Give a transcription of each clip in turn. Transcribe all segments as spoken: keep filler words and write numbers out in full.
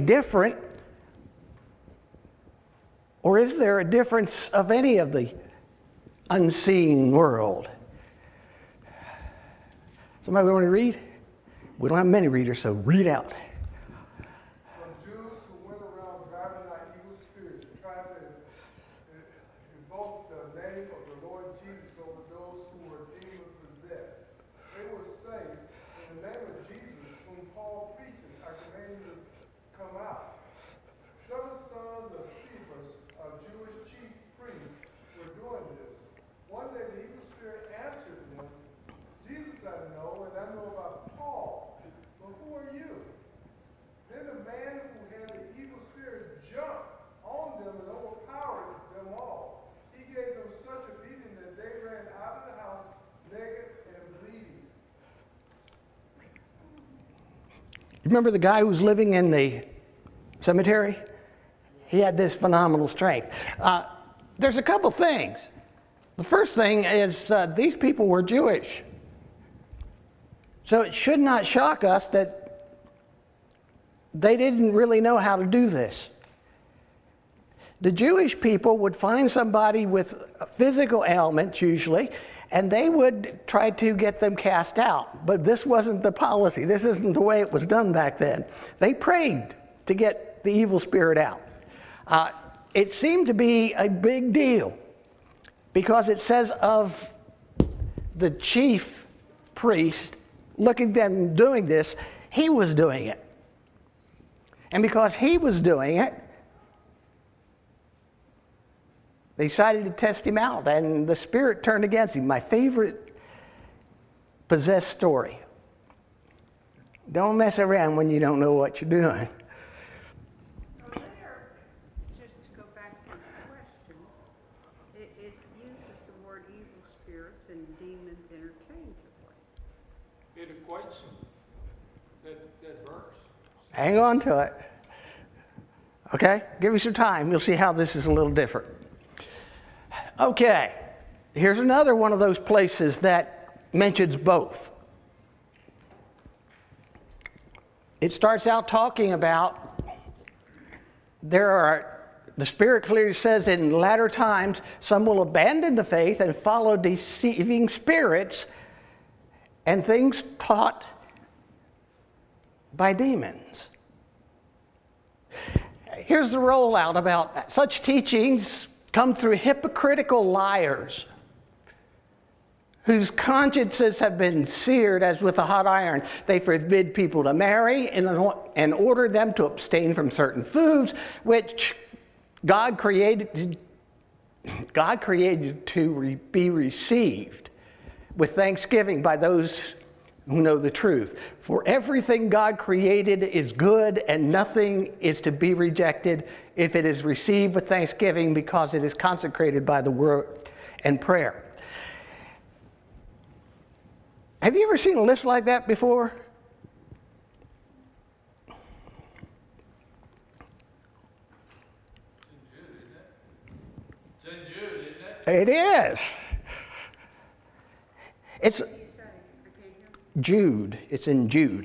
different? Or is there a difference of any of the unseen world? Somebody want to read? We don't have many readers, so read out. Some Jews who went around driving out evil spirits and tried to invoke the name of the Lord Jesus over those who were demon possessed. They would say, in the name of Jesus, whom Paul preaches, I command you to come out. Seven sons of Cephas, a Jewish chief priest, were doing this. One day the evil spirit answered them, Jesus I know, and I know about Paul, but who are you? Then the man who had the evil spirit jumped on them and overpowered them all. He gave them such a beating that they ran out of the house naked and bleeding. Remember the guy who was living in the cemetery? He had this phenomenal strength. Uh, there's a couple things. The first thing is uh, these people were Jewish. So it should not shock us that they didn't really know how to do this. The Jewish people would find somebody with physical ailments usually, and they would try to get them cast out. But this wasn't the policy. This isn't the way it was done back then. They prayed to get the evil spirit out. Uh, it seemed to be a big deal because it says of the chief priest, looking at them doing this, he was doing it. And because he was doing it, they decided to test him out, and the spirit turned against him. My favorite possessed story. Don't mess around when you don't know what you're doing. Just to go back to the question, it, it uses the word evil spirits and demons interchangeably. It equates them. That, that verse. Hang on to it. Okay? Give me some time. You'll see how this is a little different. Okay. Here's another one of those places that mentions both. It starts out talking about there are, the Spirit clearly says in latter times, some will abandon the faith and follow deceiving spirits and things taught by demons. Here's the rollout about such teachings come through hypocritical liars whose consciences have been seared as with a hot iron. They forbid people to marry and order them to abstain from certain foods, which God created, God created to re, be received with thanksgiving by those who know the truth. For everything God created is good, and nothing is to be rejected if it is received with thanksgiving, because it is consecrated by the word and prayer. Have you ever seen a list like that before? It's in Jude, isn't it? It is. It's What do you say? I can't hear. Jude. It's in Jude.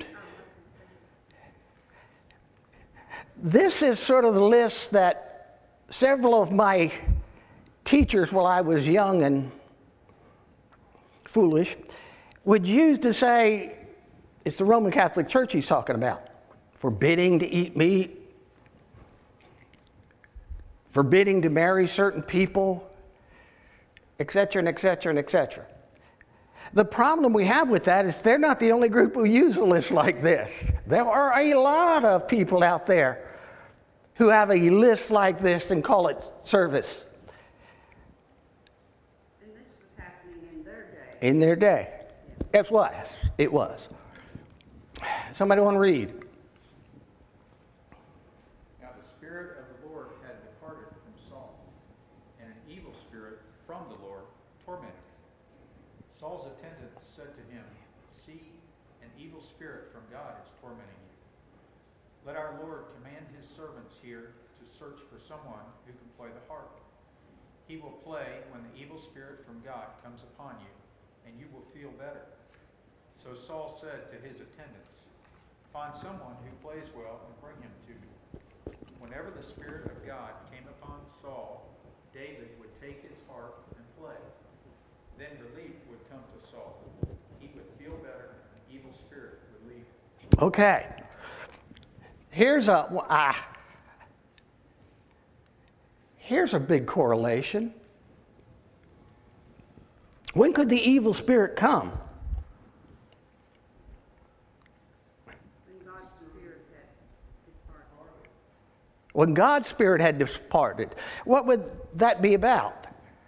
This is sort of the list that several of my teachers, while I was young and foolish, would use to say, it's the Roman Catholic Church he's talking about. Forbidding to eat meat, forbidding to marry certain people, et cetera, and et cetera, and et cetera. The problem we have with that is they're not the only group who use a list like this. There are a lot of people out there who have a list like this and call it service. And this was happening in their day. In their day. Guess what? It was. Somebody want to read? Now the Spirit of the Lord had departed from Saul, and an evil spirit from the Lord tormented him. Saul's attendants said to him, "See, an evil spirit from God is tormenting you. Let our Lord command his servants here to search for someone who can play the harp. He will play when the evil spirit from God comes upon you, and you will feel better." So Saul said to his attendants, "Find someone who plays well and bring him to me." whenever the Spirit of God came upon Saul, David would take his harp and play. Then relief would come to Saul. He would feel better, and an evil spirit would leave him. Okay. Here's a, uh, here's a big correlation. When could the evil spirit come? When God's Spirit had departed. When God's Spirit had departed. What would that be about?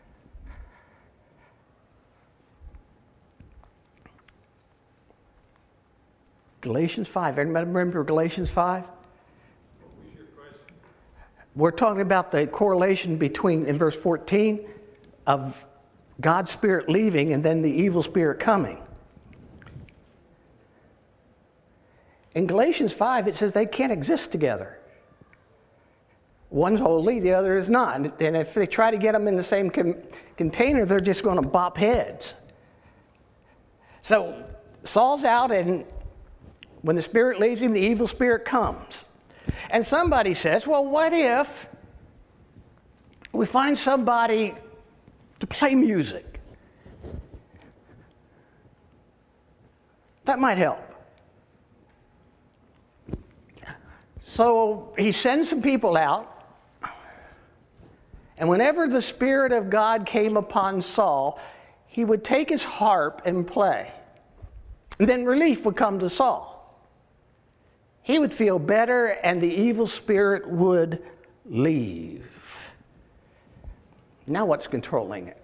Galatians five. Everybody remember Galatians five? What was your question? We're talking about the correlation between, in verse fourteen, of God's Spirit leaving and then the evil spirit coming. In Galatians five, it says they can't exist together. One's holy, the other is not. And if they try to get them in the same com- container, they're just going to bop heads. So Saul's out, and when the spirit leaves him, the evil spirit comes. And somebody says, well, what if we find somebody to play music? That might help. So he sends some people out, and whenever the Spirit of God came upon Saul, he would take his harp and play. And then relief would come to Saul. He would feel better, and the evil spirit would leave. Now what's controlling it?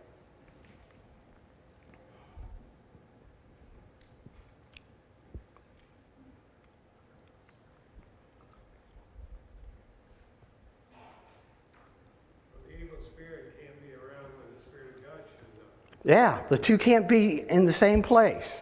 The evil spirit can't be around when the Spirit of God shows up. Yeah, the two can't be in the same place.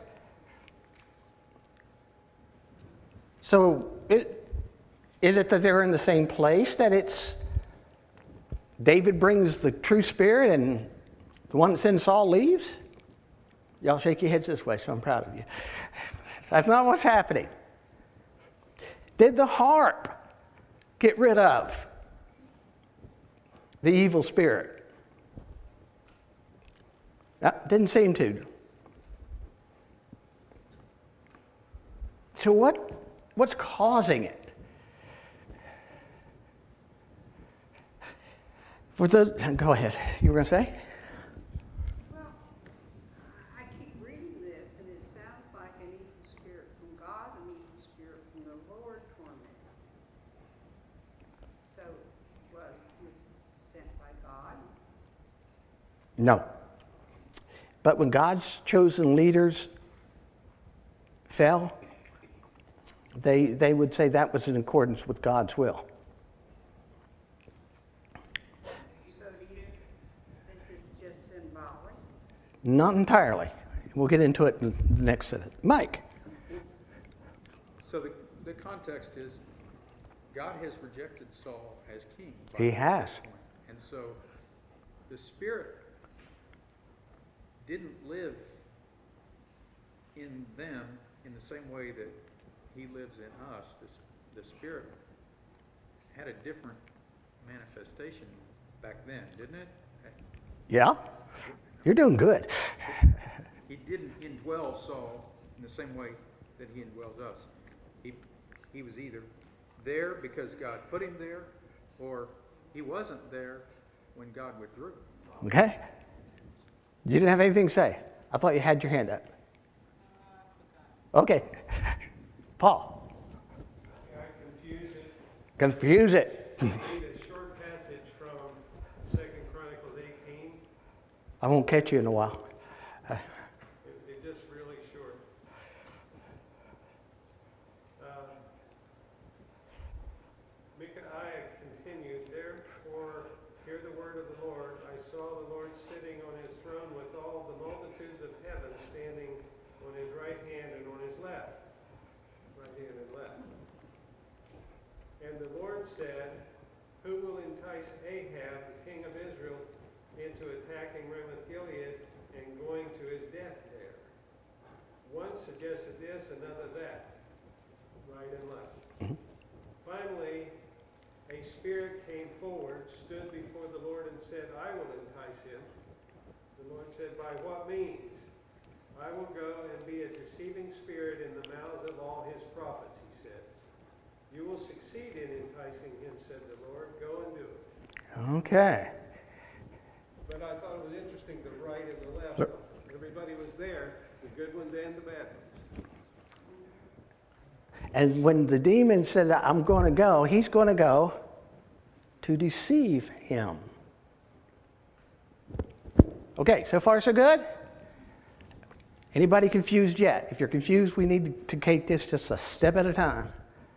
So it, is it that they're in the same place, that it's David brings the true spirit and the one that's in Saul leaves? Y'all shake your heads this way, so I'm proud of you. That's not what's happening. Did the harp get rid of the evil spirit? No, didn't seem to. So what, what's causing it? For the, go ahead. You were going to say? Well, I keep reading this, and it sounds like an evil spirit from God, an evil spirit from the Lord tormenting. So, was this sent by God? No. But when God's chosen leaders fell, they, they would say that was in accordance with God's will. So, do you, this is just symbolic? Not entirely. We'll get into it in the next sentence. Mike. So the, the context is God has rejected Saul as king. by He this has. point. And so the Spirit didn't live in them in the same way that he lives in us. This, the Spirit had a different manifestation back then, didn't it? Yeah? You're doing good. He didn't indwell Saul in the same way that he indwells us. He, he was either there because God put him there, or he wasn't there when God withdrew. Okay? You didn't have anything to say. I thought you had your hand up. Okay. Paul. Yeah, I confuse it. Confuse it. Read a short passage from Second Chronicles eighteen. I won't catch you in a while. It, it's just really short. Um, Micaiah continued, therefore, hear the word of the Lord. I saw the Lord sitting on his throne with all the multitudes of heaven standing on his right hand and on his left. Right hand and left. And the Lord said, who will entice Ahab, the king of Israel, into attacking Ramoth Gilead and going to his death there? One suggested this, another that, right and left. Finally, a spirit came forward, stood before the Lord, and said, I will entice him. The Lord said, by what means? I will go and be a deceiving spirit in the mouths of all his prophets, he said. You will succeed in enticing him, said the Lord. Go and do it. Okay. But I thought it was interesting the right and the left. Everybody was there, the good ones and the bad ones. And when the demon said, I'm going to go, he's going to go to deceive him. Okay, so far so good? Anybody confused yet? If you're confused, we need to take this just a step at a time.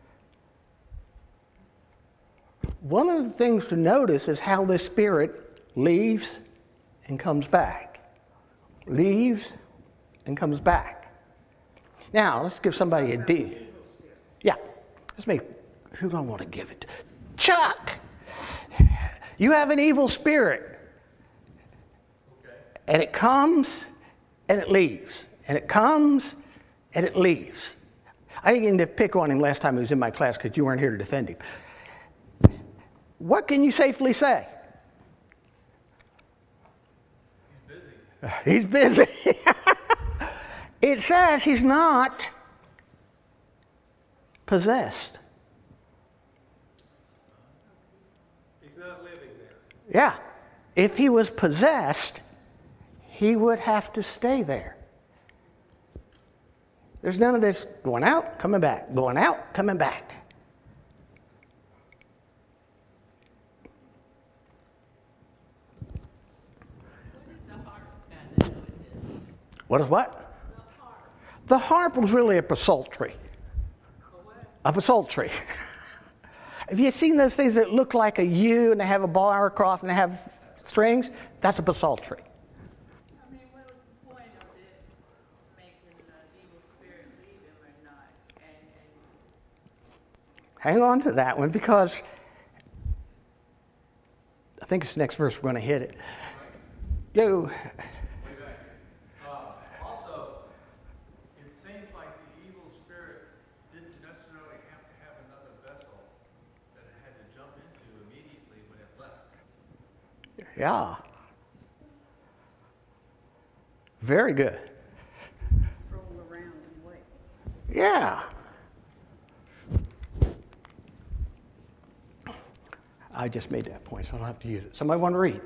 One of the things to notice is how this spirit leaves and comes back. Leaves and comes back. Now, let's give somebody a D. Yeah, let's make, who do I want to give it to? Chuck! You have an evil spirit. Okay. And it comes and it leaves. And it comes and it leaves. I didn't get to pick on him last time he was in my class because you weren't here to defend him. What can you safely say? He's busy. He's busy. It says he's not possessed. He's not living there. Yeah. If he was possessed, he would have to stay there. There's none of this going out, coming back, going out, coming back. What is what? The harp. The harp was really a psaltery. A psaltery. Have you seen those things that look like a U and they have a bar across and they have strings? That's a psaltery. I mean, what was the point of it making the evil spirit leave him or not? And, and Hang on to that one because I think it's the next verse we're going to hit it. Yo. Yeah. Very good. Roll around and wait. Yeah. I just made that point, so I don't have to use it. Somebody want to read?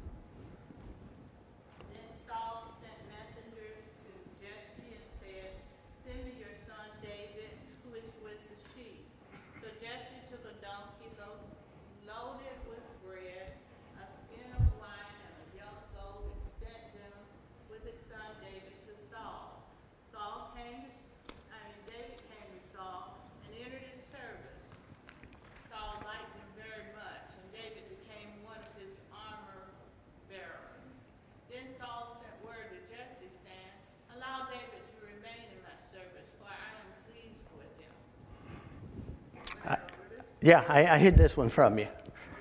then Saul sent messengers to Jesse and said, send me your son David, who is with the sheep. So Jesse took a donkey lo- loaded with bread, a skin of wine, and a young goat, and sent them with his son David to Saul. Saul came to, I mean, David came to Saul and entered his service. Saul liked him very much, and David became one of his armor bearers. Then Saul sent word to Jesse, saying, allow David to remain in my service, for I am pleased with him. I, yeah, I, I hid this one from you.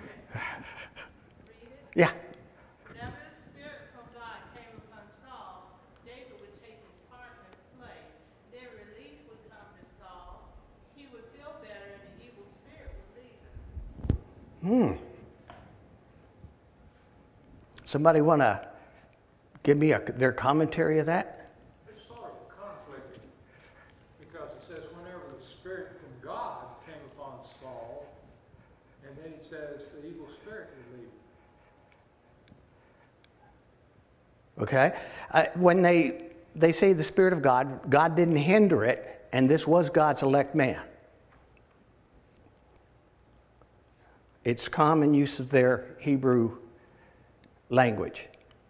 Read it. Yeah. Whenever the Spirit from God came upon Saul, David would take his part and play. Then relief would come to Saul. He would feel better, and the evil spirit would leave him. Hmm. Somebody want to give me a, their commentary of that? It's sort of conflicting because it says whenever the Spirit from God came upon Saul, and then it says the evil spirit would leave him. Okay. Uh, when they they say the Spirit of God, God didn't hinder it, and this was God's elect man. It's common use of their Hebrew language.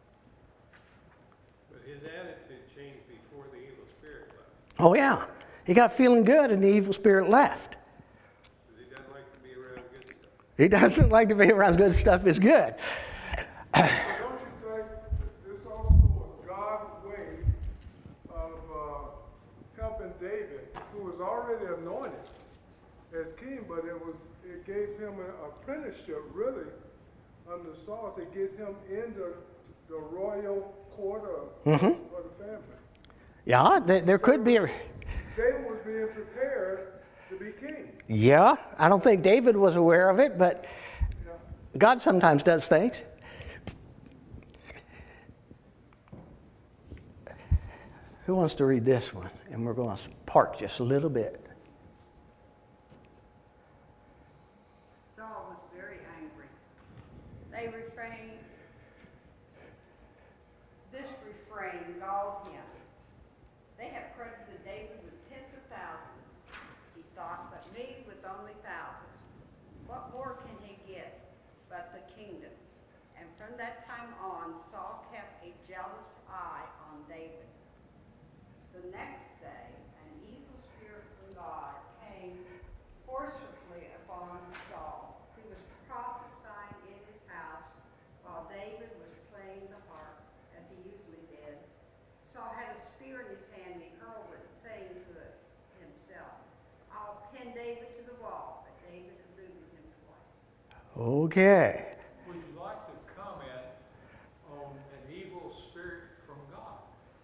But his attitude changed before the evil spirit left. Oh yeah, he got feeling good, and the evil spirit left. Because he doesn't like to be around good stuff. He doesn't like to be around good stuff. Is good. But don't you think this also was God's way of uh, helping David, who was already anointed as king, but it was it gave him an apprenticeship really under Saul to get him into the royal court of, Mm-hmm. of the family. Yeah, there, there could be. A, David was being prepared to to be king. Yeah, I don't think David was aware of it, but God sometimes does things. Who wants to read this one? And we're going to park just a little bit. Saul was very angry. They refrained, this refrain galled him. They have credited David with tens of thousands, he thought, but me with only thousands. What more can he get but the kingdom? And from that time on, Saul kept a jealous eye on David. The next day, an evil spirit from God came forcibly upon Saul. He was prophesying in his house while David was playing the harp, as he usually did. Saul had a spear in his hand, and he hurled it, saying to it himself, I'll pin David to the wall. But David eluded him twice. Okay. Would you like to comment on an evil spirit from God?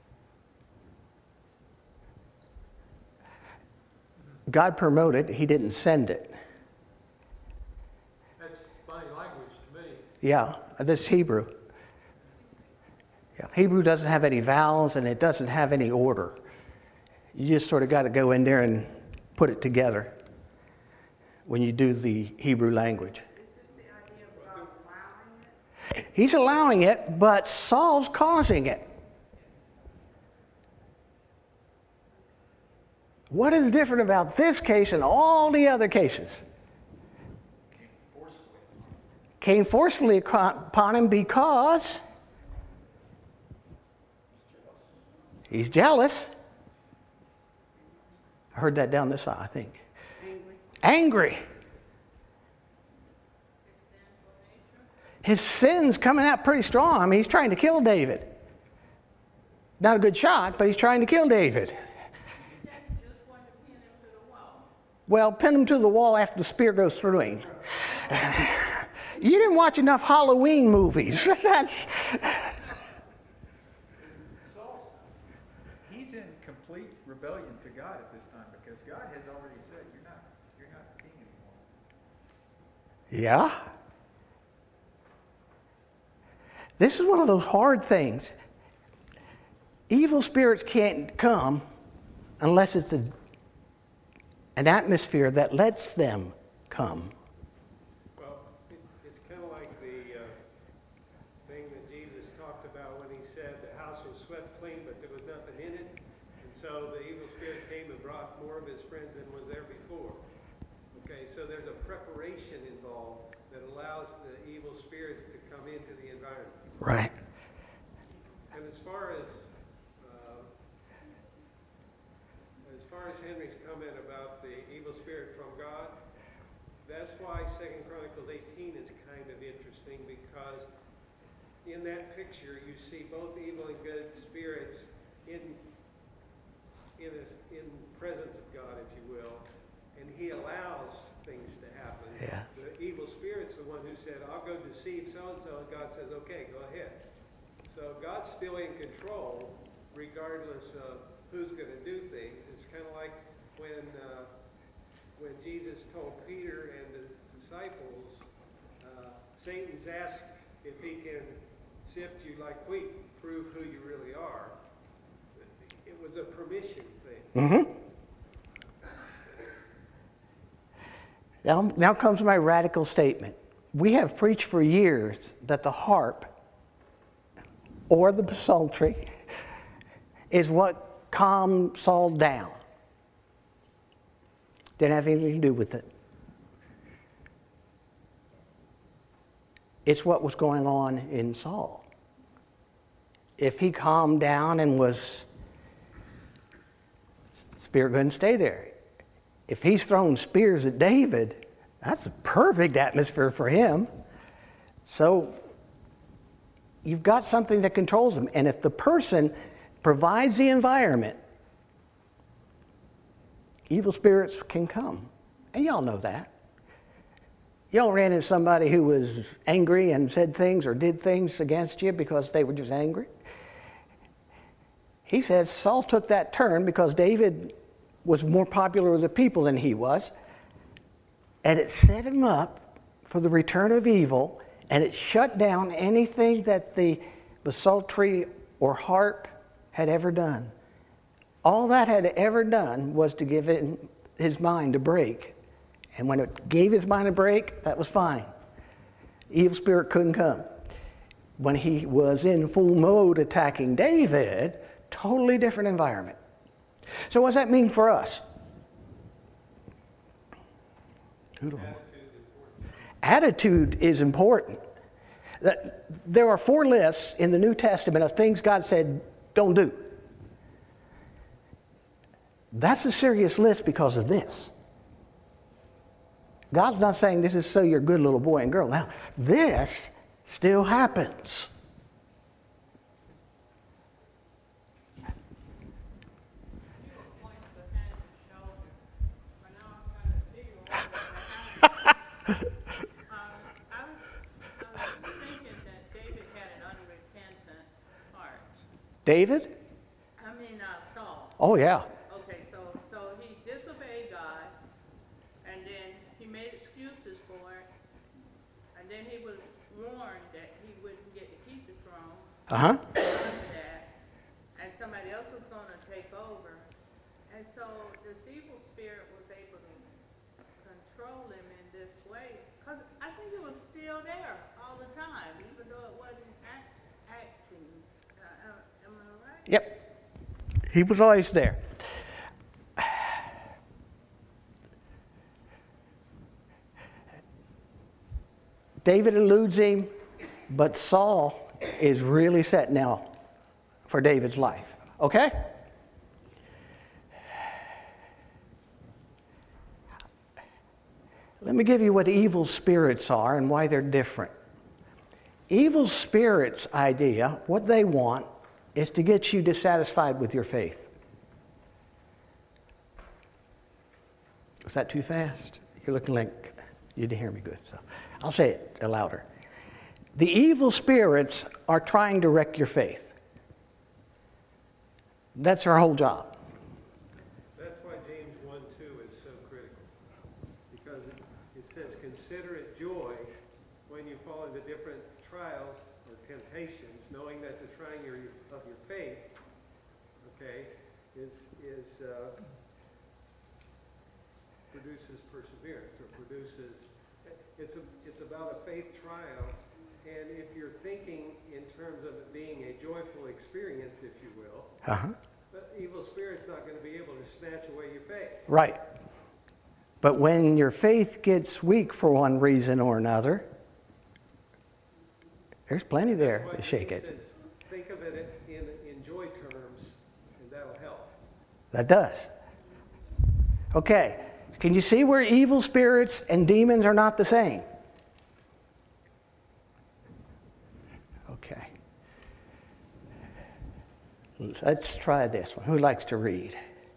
God promoted, he didn't send it. That's funny language to me. Yeah, this Hebrew. Yeah, Hebrew doesn't have any vowels and it doesn't have any order. You just sort of got to go in there and put it together when you do the Hebrew language. Is this the idea of God allowing it? He's allowing it, but Saul's causing it. What is different about this case and all the other cases? Came forcefully upon him because he's jealous. I heard that down this side, I think. Angry. Angry. His sin's coming out pretty strong. I mean, he's trying to kill David. Not a good shot, but he's trying to kill David. Well, pin him to the wall after the spear goes through him. You didn't watch enough Halloween movies. That's. Saul, he's in complete rebellion to God at this time because God has already said, you're not, you're not king anymore. Yeah. This is one of those hard things. Evil spirits can't come unless it's a, an atmosphere that lets them come. Well, it, it's kind of like the uh, thing that Jesus talked about when he said the house was swept clean, but there was nothing in it. And so the evil spirit came and brought more of his friends than was there before. Okay, so there's a preparation involved that allows the evil spirits to come into the environment. Right. And as far as uh, as far as Henry's comment about the evil spirit from God, that's why Second Chronicles eighteen is kind of interesting, because in that picture you see both evil and good spirits in in a, in presence of God, if you will, and He allows things to happen. Yeah. The evil spirit's the one who said, "I'll go deceive so and so," and God says, "Okay, go ahead." So God's still in control, regardless of who's going to do things. It's kind of like when uh, when Jesus told Peter and the disciples, uh, Satan's asked if he can sift you like wheat, prove who you really are. It was a permission thing. Mm-hmm. Now, now comes my radical statement. We have preached for years that the harp or the psaltery is what calmed Saul down. Didn't have anything to do with it. It's what was going on in Saul. If he calmed down and was, spirit couldn't stay there. If he's throwing spears at David, that's a perfect atmosphere for him. So you've got something that controls him. And if the person provides the environment, evil spirits can come. And y'all know that. Y'all ran into somebody who was angry and said things or did things against you because they were just angry. He says Saul took that turn because David was more popular with the people than he was. And it set him up for the return of evil, and it shut down anything that the psaltery or harp had ever done. All that had ever done was to give him, his mind a break. And when it gave his mind a break, that was fine. Evil spirit couldn't come. When he was in full mode attacking David, totally different environment. So what does that mean for us? Attitude is important. There are four lists in the New Testament of things God said, don't do. That's a serious list because of this. God's not saying this is so you're a good little boy and girl. Now, this still happens. David? I mean, uh, Saul. Oh, yeah. Okay, so so he disobeyed God, and then he made excuses for it, and then he was warned that he wouldn't get to keep the throne. Uh-huh. That, and somebody else was going to take over, and so this evil spirit was able to control him in this way, because I think it was still there all the time, even though it wasn't act, acting. Uh, am I right? Yep. He was always there. David eludes him, but Saul is really set now for David's life. Okay? Let me give you what evil spirits are and why they're different. Evil spirits' idea, what they want, is to get you dissatisfied with your faith. Was that too fast? You're looking like you didn't hear me good, so I'll say it louder. The evil spirits are trying to wreck your faith. That's our whole job. That's why James one two is so critical. Because it, it says, consider it joy when you fall into different trials or temptations, knowing that the trying your, of your faith, okay, is, is uh, produces perseverance or produces, it's, a, it's about a faith trial. And if you're thinking in terms of it being a joyful experience, if you will, Uh-huh. the evil spirit's not going to be able to snatch away your faith. Right. But when your faith gets weak for one reason or another, there's plenty there That's why to shake James it. says, think of it in, in joy terms, and that'll help. That does. Okay. Can you see where evil spirits and demons are not the same? Okay. Let's try this one. Who likes to read?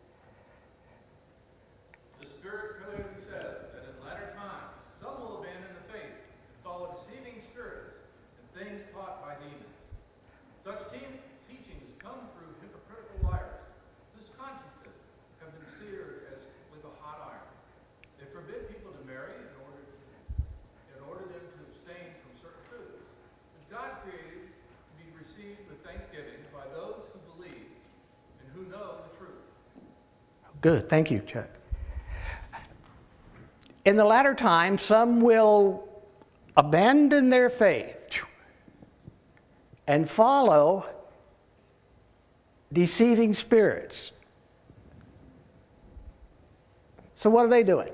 The Spirit clearly says that in latter times some will abandon the faith and follow deceiving spirits and things taught by demons. Such te- teaching has come through hypocritical liars, whose consciences have been seared as with a hot iron. They forbid people to marry in order to, in order them to abstain from certain foods, which God created to be received with thanksgiving by those who believe and who know the truth. Good. Thank you, Chuck. In the latter time, some will abandon their faith and follow deceiving spirits. So what are they doing?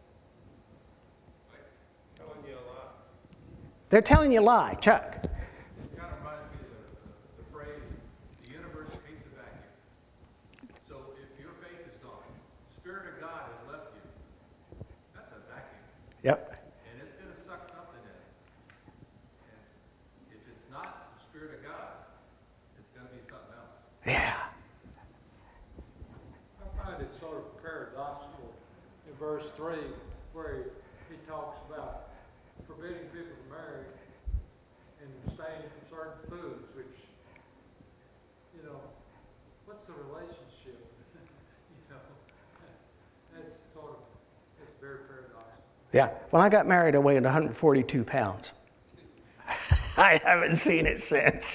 Telling you a lot. They're telling you a lie, Chuck. It kind of reminds me of the, the phrase, the universe hates a vacuum. So if your faith is gone, the Spirit of God has left you, that's a vacuum. Yep. And it's going to suck something in. And if it's not the Spirit of God, it's going to be something else. Yeah. I find it sort of paradoxical in verse three, where he, he talks about forbidding people to marry and abstaining from certain foods, which, you know, what's the relationship? you know, Yeah. When I got married, I weighed one hundred forty-two pounds. I haven't seen it since.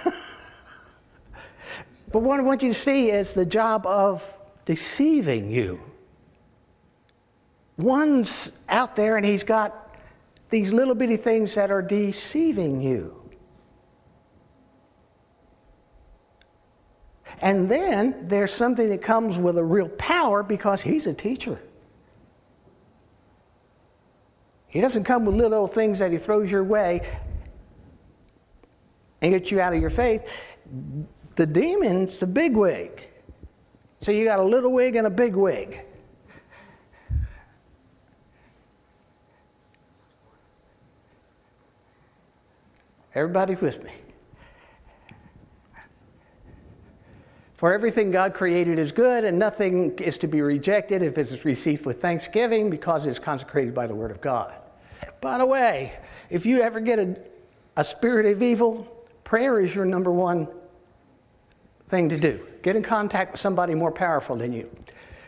But what I want you to see is the job of deceiving you. One's out there and he's got these little bitty things that are deceiving you. And then there's something that comes with a real power because he's a teacher. He doesn't come with little old things that he throws your way and gets you out of your faith. The demon's the big wig. So you got a little wig and a big wig. Everybody with me? For everything God created is good, and nothing is to be rejected if it is received with thanksgiving because it is consecrated by the word of God. By the way, if you ever get a, a spirit of evil, prayer is your number one thing to do. Get in contact with somebody more powerful than you.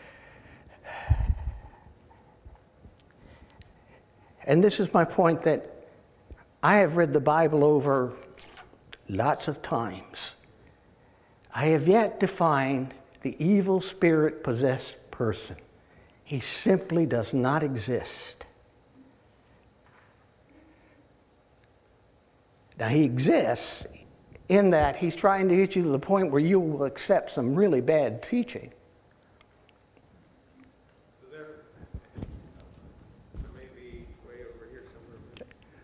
And this is my point, that I have read the Bible over lots of times. I have yet to find the evil spirit-possessed person. He simply does not exist. Now, he exists in that he's trying to get you to the point where you will accept some really bad teaching. There, I may be way over here somewhere.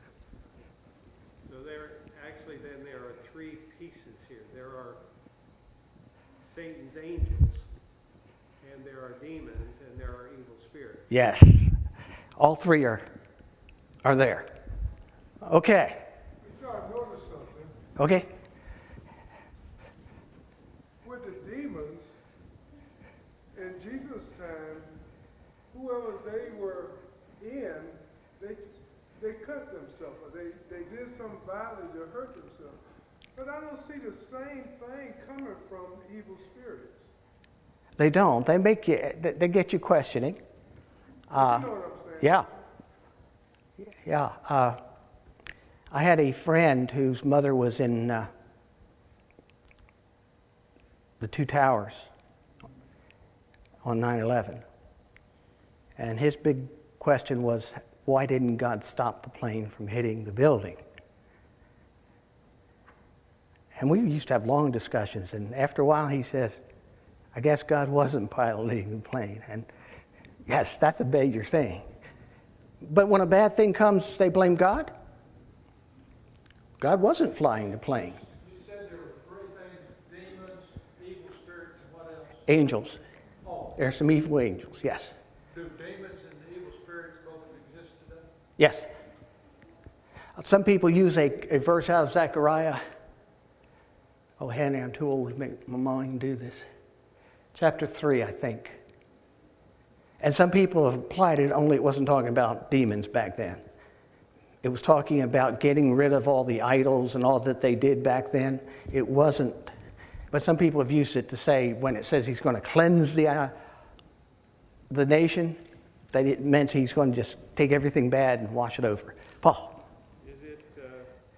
So there, actually, then there are three pieces here. There are Satan's angels, and there are demons, and there are evil spirits. Yes. All three are, are there. Okay. You gotta notice something. Okay. With the demons, in Jesus' time, whoever they were in, they they cut themselves, or they, they did something violent to hurt themselves. But I don't see the same thing coming from evil spirits. They don't. They make you, they get you questioning. Uh, You know what I'm saying? yeah. Yeah. Uh, I had a friend whose mother was in uh, the two towers on nine eleven. And his big question was, why didn't God stop the plane from hitting the building? And we used to have long discussions, and after a while he says, I guess God wasn't piloting the plane. And yes, that's a major thing. But when a bad thing comes, they blame God? God wasn't flying the plane. You said there were three things: demons, evil spirits, and what else? Angels. Oh, There are some evil angels, yes. do demons and evil spirits both exist today? Yes. Some people use a, a verse out of Zechariah. Oh, Hannah, I'm too old to make my mind do this. Chapter three, I think. And some people have applied it, only it wasn't talking about demons back then. It was talking about getting rid of all the idols and all that they did back then. It wasn't. But some people have used it to say, when it says he's going to cleanse the, uh, the nation, that it meant he's going to just take everything bad and wash it over. Paul. Is it, uh,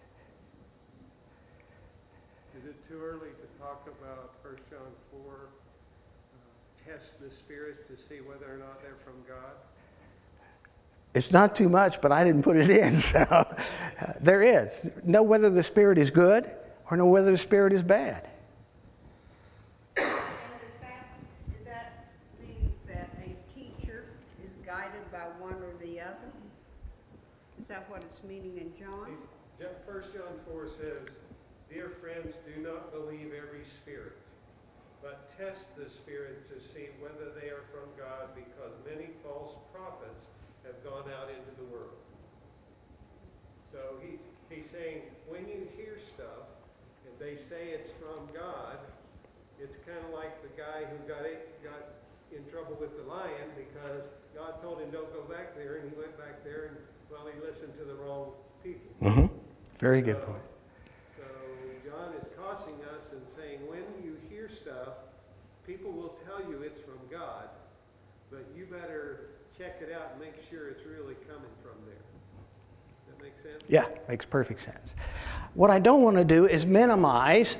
is it too early to talk about First John four, uh, test the spirits to see whether or not they're from God? It's not too much, but I didn't put it in, so uh, there is. Know whether the spirit is good or know whether the spirit is bad. And does that, does that mean that a teacher is guided by one or the other? Is that what it's meaning in John? First John four says, dear friends, do not believe every spirit, but test the spirit to see whether they are from God, because many false prophets have gone out into the world. So he's, he's saying, when you hear stuff and they say it's from God, it's kind of like the guy who got it, got in trouble with the lion because God told him don't go back there, and he went back there, and well, he listened to the wrong people. Mm-hmm. Very good So- point. So John is cautioning us and saying, when you hear stuff, people will tell you it's from God, but you better check it out and make sure it's really coming from there. Does that make sense? Yeah, makes perfect sense. What I don't want to do is minimize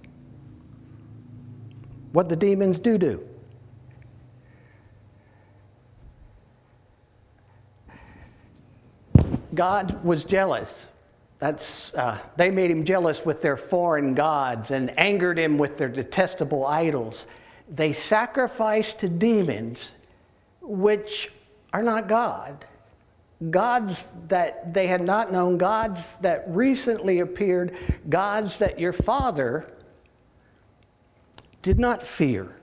what the demons do do. God was jealous. That's, uh, they made him jealous with their foreign gods and angered him with their detestable idols. They sacrificed to demons which are not God. Gods that they had not known, gods that recently appeared, gods that your father did not fear.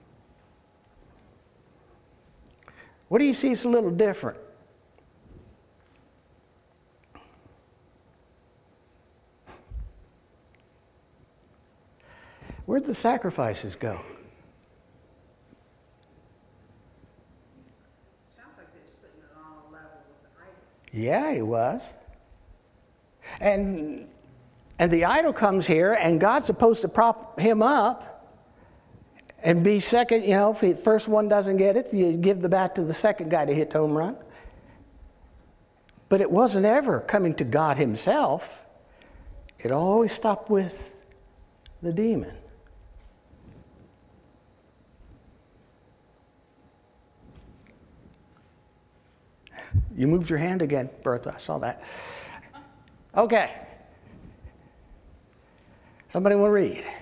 What do you see is a little different? Where'd the sacrifices go? Sounds like it's putting it on a level with the idol. Yeah, he was. And and the idol comes here, and God's supposed to prop him up and be second. You know, if the first one doesn't get it, you give the bat to the second guy to hit the home run. But it wasn't ever coming to God himself. It always stopped with the demon. You moved your hand again, Bertha. I saw that. Okay. Somebody will read. They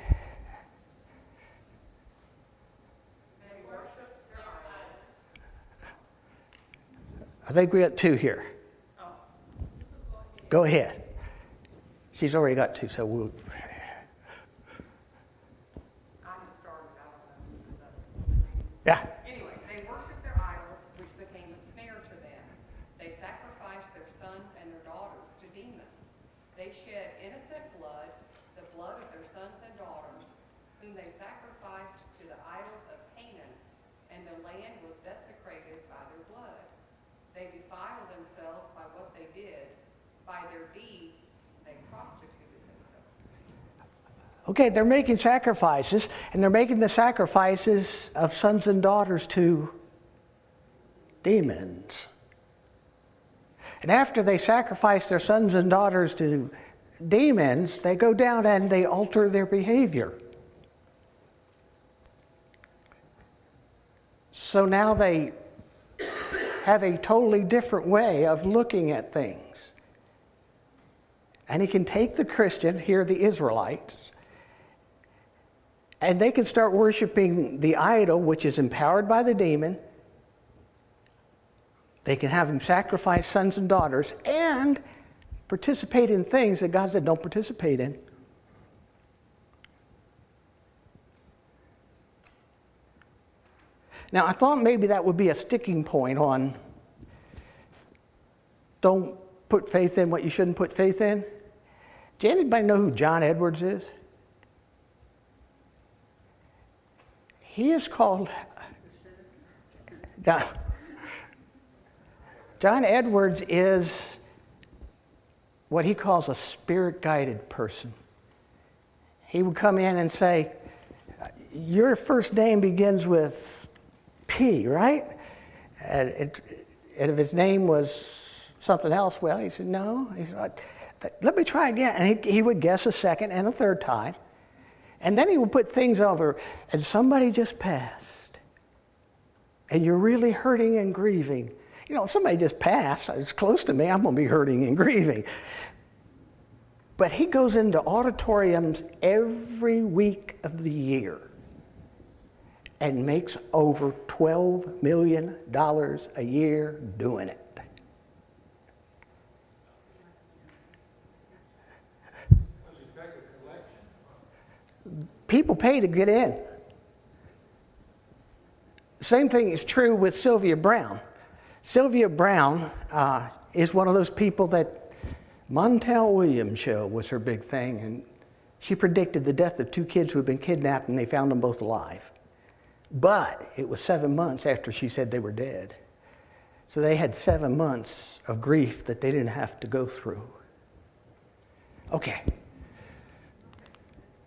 worship their idols. I think we got two here. Oh. Go ahead. She's already got two, so we'll. I can start it, I don't know. Yeah. Anyway, they worship their idols, which became a snare to them. They sacrificed their sons and their daughters to demons. They shed innocent blood, the blood of their sons and daughters, whom they sacrificed to the idols of Canaan, and the land was desecrated by their blood. They defiled themselves by what they did. By their deeds, they prostituted themselves. Okay, they're making sacrifices, and they're making the sacrifices of sons and daughters to demons. And after they sacrifice their sons and daughters to demons, they go down and they alter their behavior. So now they have a totally different way of looking at things. And he can take the Christian, here the Israelites, and they can start worshiping the idol, which is empowered by the demon. They can have him sacrifice sons and daughters and participate in things that God said don't participate in. Now, I thought maybe that would be a sticking point on don't put faith in what you shouldn't put faith in. Does anybody know who John Edwards is? He is called... Now, John Edwards is what he calls a spirit-guided person. He would come in and say, your first name begins with P, right? And, it, and if his name was something else, well, he said, no. He said, let me try again. And he, he would guess a second and a third time. And then he would put things over, and somebody just passed. And you're really hurting and grieving. You know, if somebody just passed, it's close to me, I'm going to be hurting and grieving. But he goes into auditoriums every week of the year and makes over twelve million dollars a year doing it. People pay to get in. Same thing is true with Sylvia Brown. Sylvia Brown uh, is one of those people that Montel Williams show was her big thing, and she predicted the death of two kids who had been kidnapped, and they found them both alive. But it was seven months after she said they were dead. So they had seven months of grief that they didn't have to go through. Okay.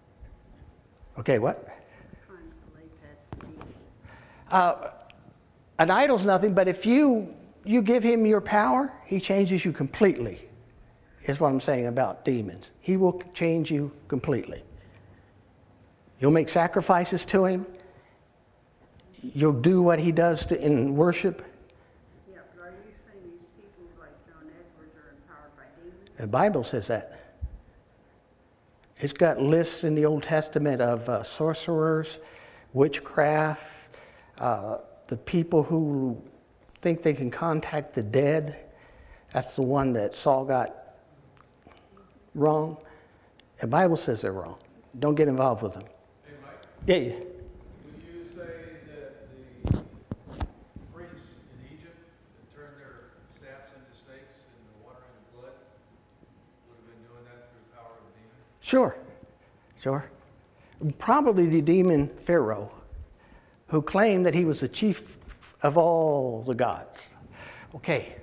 Okay, what? Uh, an idol's nothing, but if you, you give him your power, he changes you completely, is what I'm saying about demons. He will change you completely. You'll make sacrifices to him. You'll do what he does to, in worship. Yeah, but are you saying these people like John Edwards are empowered by demons? The Bible says that. It's got lists in the Old Testament of uh, sorcerers, witchcraft, uh, the people who think they can contact the dead. That's the one that Saul got wrong. The Bible says they're wrong. Don't get involved with them. Hey, Mike, Yeah, yeah. would you say that the priests in Egypt that turned their staffs into snakes and the water into blood would have been doing that through the power of the demon? Sure, sure. Probably the demon Pharaoh, who claimed that he was the chief of all the gods. Okay.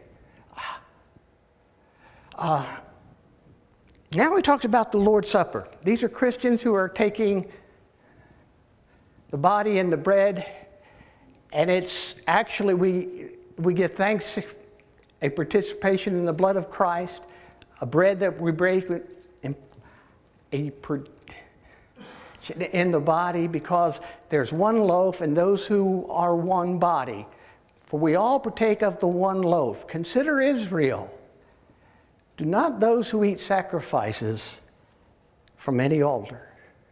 Uh, now he talks about the Lord's Supper. These are Christians who are taking the body and the bread, and it's actually, we, we give thanks, a participation in the blood of Christ, a bread that we break in, a, in the body, because there's one loaf and those who are one body. For we all partake of the one loaf. Consider Israel. Do not those who eat sacrifices from any altar.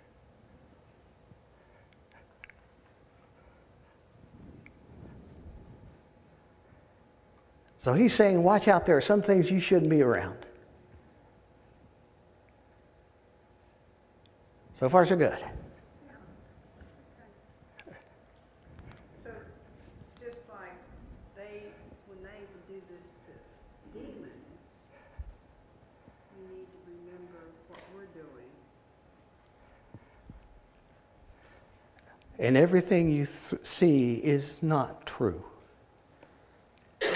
So he's saying, watch out, there are some things you shouldn't be around. So far, so good. So, just like they, when they would do this to demons, we need to remember what we're doing. And everything you th- see is not true. And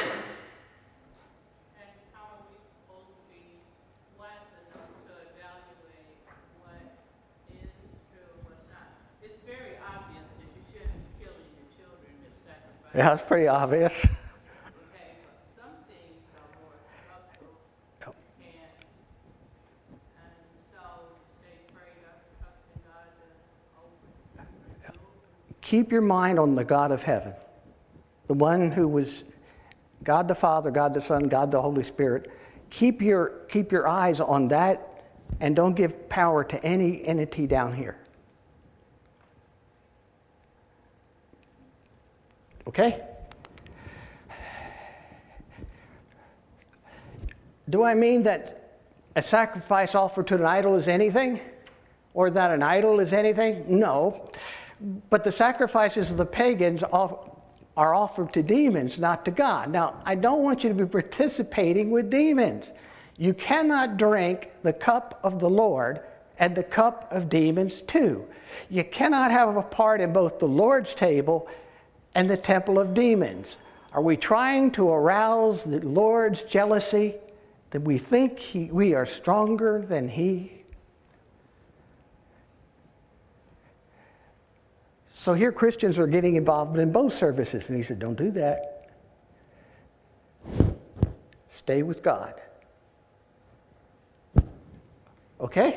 how are we supposed to be wise enough to evaluate what is true and what's not? It's very obvious that you shouldn't be killing your children to sacrifice. Yeah, that's pretty obvious. Okay, but some things are more subtle. Yep. And, and so stay prayed up, trusting God to open. Keep your mind on the God of heaven, the one who was God the Father, God the Son, God the Holy Spirit. Keep your, keep your eyes on that, and don't give power to any entity down here. Okay? Do I mean that a sacrifice offered to an idol is anything? Or that an idol is anything? No. But the sacrifices of the pagans are offered to demons, not to God. Now, I don't want you to be participating with demons. You cannot drink the cup of the Lord and the cup of demons too. You cannot have a part in both the Lord's table and the temple of demons. Are we trying to arouse the Lord's jealousy, that we think he, we are stronger than He? So here Christians are getting involved in both services. And he said, don't do that. Stay with God. Okay?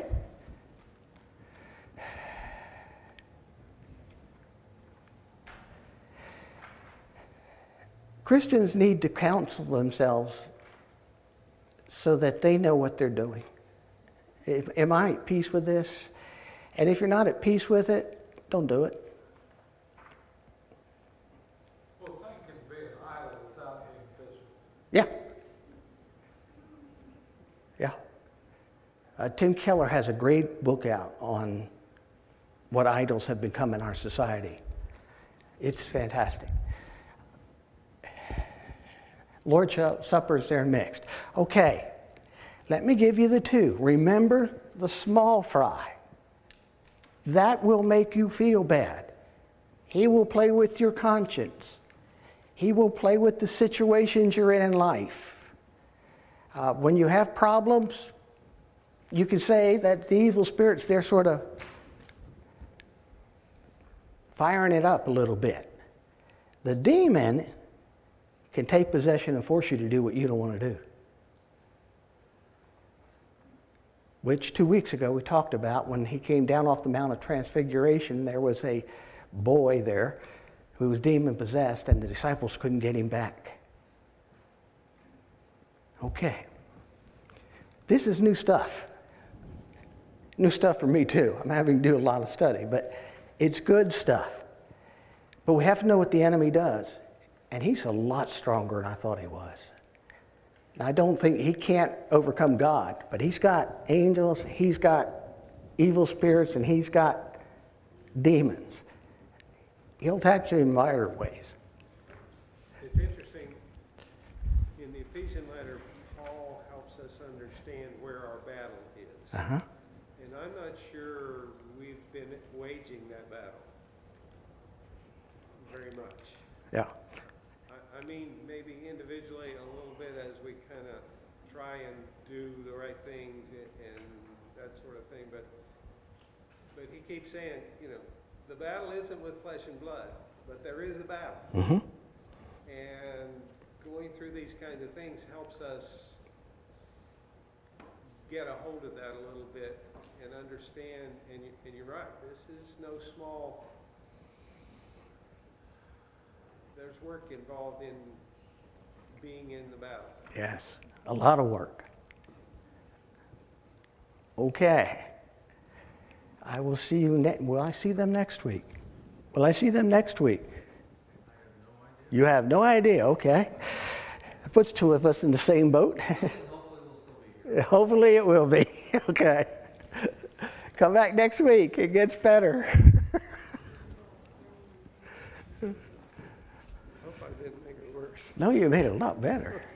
Christians need to counsel themselves so that they know what they're doing. Am I at peace with this? And if you're not at peace with it, don't do it. Well, think can be an idol without being physical. Yeah. Yeah. Uh, Tim Keller has a great book out on what idols have become in our society. It's fantastic. Lord's Suppers, they're mixed. Okay, let me give you the two. Remember the small fry. That will make you feel bad. He will play with your conscience. He will play with the situations you're in in life. Uh, when you have problems, you can say that the evil spirits, they're sort of firing it up a little bit. The demon can take possession and force you to do what you don't want to do. Which two weeks ago we talked about when he came down off the Mount of Transfiguration. There was a boy there who was demon possessed, and the disciples couldn't get him back. Okay. This is new stuff. New stuff for me too. I'm having to do a lot of study, but it's good stuff. But we have to know what the enemy does. And he's a lot stronger than I thought he was. And I don't think he can't overcome God, but he's got angels, he's got evil spirits, and he's got demons. He'll attack you in minor ways. It's interesting, in the Ephesian letter, Paul helps us understand where our battle is. Uh-huh. And I'm not sure we've been waging that battle very much. Yeah. I, I mean, maybe individually a little bit as we kind of try and do the right things and that sort of thing, but but he keeps saying, you know, the battle isn't with flesh and blood, but there is a battle. Mm-hmm. And going through these kinds of things helps us get a hold of that a little bit and understand, and, you, and you're right, this is no small, there's work involved in being in the battle. Yes, a lot of work. Okay. I will see you next. Will I see them next week? Will I see them next week? You have no idea. Okay. That puts two of us in the same boat. Hopefully it will be. Okay. Come back next week. It gets better. Hope I didn't make it worse. No, you made it a lot better.